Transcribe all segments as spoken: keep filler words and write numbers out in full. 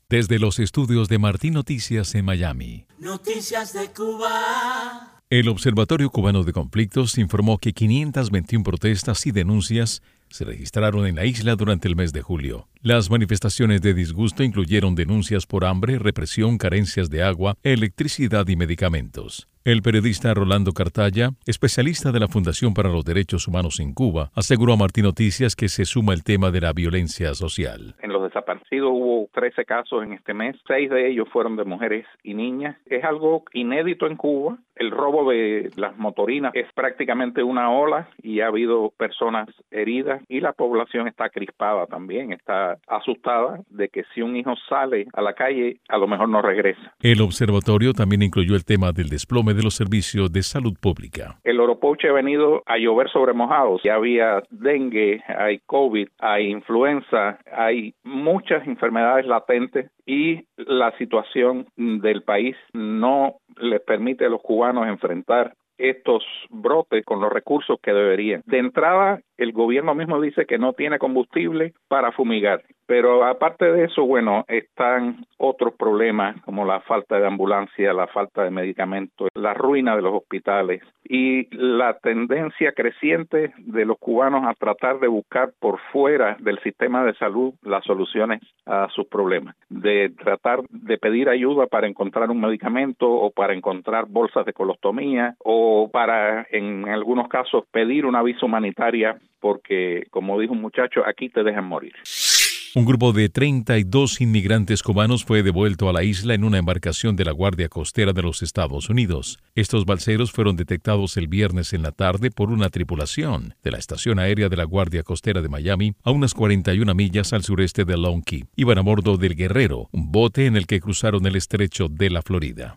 Desde los estudios de Martín Noticias en Miami. Noticias de Cuba. El Observatorio Cubano de Conflictos informó que quinientas veintiuna protestas y denuncias se registraron en la isla durante el mes de julio. Las manifestaciones de disgusto incluyeron denuncias por hambre, represión, carencias de agua, electricidad y medicamentos. El periodista Rolando Cartaya, especialista de la Fundación para los Derechos Humanos en Cuba, aseguró a Martín Noticias que se suma el tema de la violencia social. En los desaparecidos hubo trece casos en este mes, seis de ellos fueron de mujeres y niñas. Es algo inédito en Cuba. El robo de las motorinas es prácticamente una ola y ha habido personas heridas y la población está crispada también, está asustada de que si un hijo sale a la calle, a lo mejor no regresa. El observatorio también incluyó el tema del desplome de los servicios de salud pública. El Oropoche ha venido a llover sobre mojados. Ya había dengue, hay COVID, hay influenza, hay muchas enfermedades latentes y la situación del país no les permite a los cubanos enfrentar estos brotes con los recursos que deberían. De entrada, el gobierno mismo dice que no tiene combustible para fumigar, pero aparte de eso, bueno, están otros problemas como la falta de ambulancia, la falta de medicamentos, la ruina de los hospitales y la tendencia creciente de los cubanos a tratar de buscar por fuera del sistema de salud las soluciones a sus problemas, de tratar de pedir ayuda para encontrar un medicamento o para encontrar bolsas de colostomía o para, en algunos casos, pedir una visa humanitaria porque, como dijo un muchacho, aquí te dejan morir. Un grupo de treinta y dos inmigrantes cubanos fue devuelto a la isla en una embarcación de la Guardia Costera de los Estados Unidos. Estos balseros fueron detectados el viernes en la tarde por una tripulación de la estación aérea de la Guardia Costera de Miami, a unas cuarenta y una millas al sureste de Lone Key. Iban a bordo del Guerrero, un bote en el que cruzaron el estrecho de la Florida.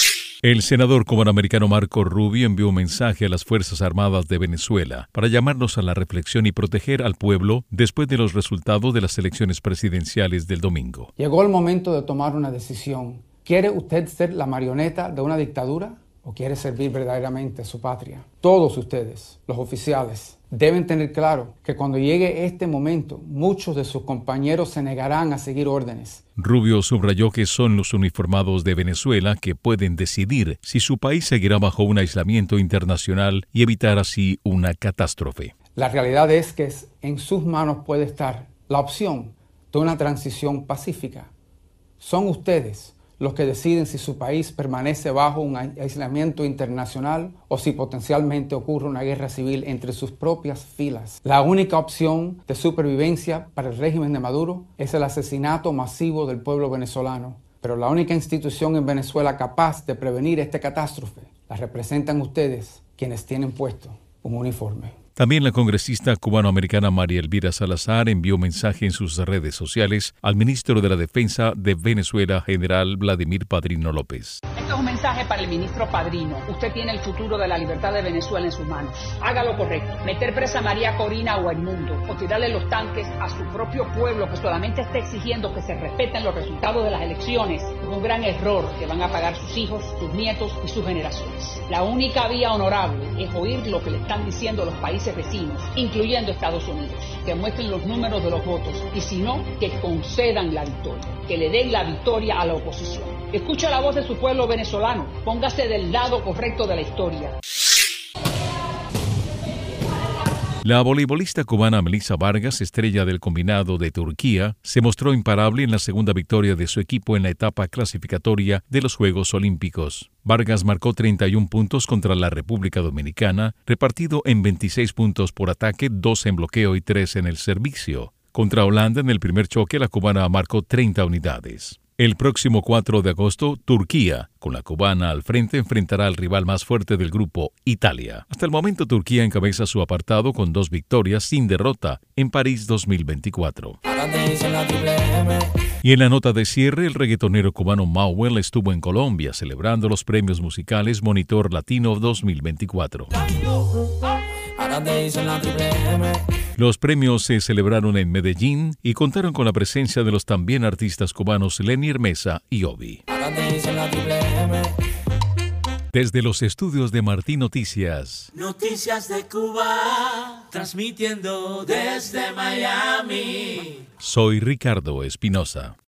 El senador cubanoamericano Marco Rubio envió un mensaje a las Fuerzas Armadas de Venezuela para llamarnos a la reflexión y proteger al pueblo después de los resultados de las elecciones presidenciales del domingo. Llegó el momento de tomar una decisión. ¿Quiere usted ser la marioneta de una dictadura o quiere servir verdaderamente a su patria? Todos ustedes, los oficiales, deben tener claro que cuando llegue este momento, muchos de sus compañeros se negarán a seguir órdenes. Rubio subrayó que son los uniformados de Venezuela que pueden decidir si su país seguirá bajo un aislamiento internacional y evitar así una catástrofe. La realidad es que en sus manos puede estar la opción de una transición pacífica. Son ustedes los que deciden si su país permanece bajo un aislamiento internacional o si potencialmente ocurre una guerra civil entre sus propias filas. La única opción de supervivencia para el régimen de Maduro es el asesinato masivo del pueblo venezolano. Pero la única institución en Venezuela capaz de prevenir esta catástrofe la representan ustedes, quienes tienen puesto un uniforme. También la congresista cubanoamericana María Elvira Salazar envió un mensaje en sus redes sociales al ministro de la Defensa de Venezuela, general Vladimir Padrino López. Este es un mensaje para el ministro Padrino. Usted tiene el futuro de la libertad de Venezuela en sus manos. Haga lo correcto. Meter presa a María Corina o a Edmundo o tirarle los tanques a su propio pueblo que solamente está exigiendo que se respeten los resultados de las elecciones es un gran error que van a pagar sus hijos, sus nietos y sus generaciones. La única vía honorable es oír lo que le están diciendo los países vecinos, incluyendo Estados Unidos, que muestren los números de los votos y si no, que concedan la victoria, que le den la victoria a la oposición. Escucha la voz de su pueblo venezolano, póngase del lado correcto de la historia. La voleibolista cubana Melissa Vargas, estrella del combinado de Turquía, se mostró imparable en la segunda victoria de su equipo en la etapa clasificatoria de los Juegos Olímpicos. Vargas marcó treinta y un puntos contra la República Dominicana, repartido en veintiséis puntos por ataque, dos en bloqueo y tres en el servicio. Contra Holanda, en el primer choque, la cubana marcó treinta unidades. El próximo cuatro de agosto, Turquía, con la cubana al frente, enfrentará al rival más fuerte del grupo, Italia. Hasta el momento, Turquía encabeza su apartado con dos victorias sin derrota en París dos mil veinticuatro. Y en la nota de cierre, el reggaetonero cubano Mauel estuvo en Colombia celebrando los premios musicales Monitor Latino dos mil veinticuatro. Los premios se celebraron en Medellín y contaron con la presencia de los también artistas cubanos Lenny Hermeza y Obi. Desde los estudios de Martín Noticias. Noticias de Cuba, transmitiendo desde Miami. Soy Ricardo Espinosa.